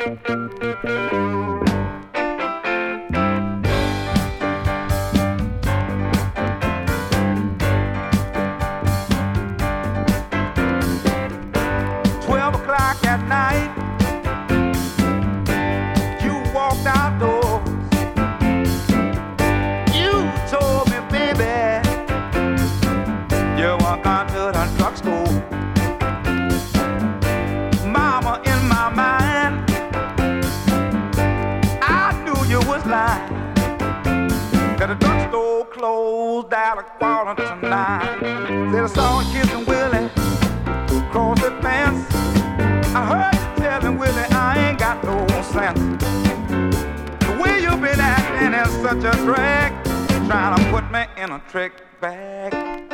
Got a drugstore closed down a quarter to 9. Said I saw you kissing Willie across the fence. I heard you telling Willie I ain't got no sense. The way you been acting is such a drag, trying to put me in a trick bag.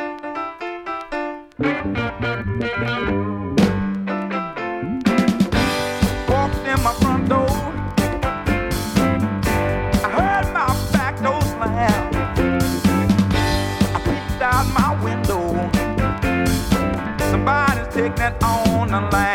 Walked in my front door, I heard my back door slam. I peeked out my window, somebody's taking it on the land.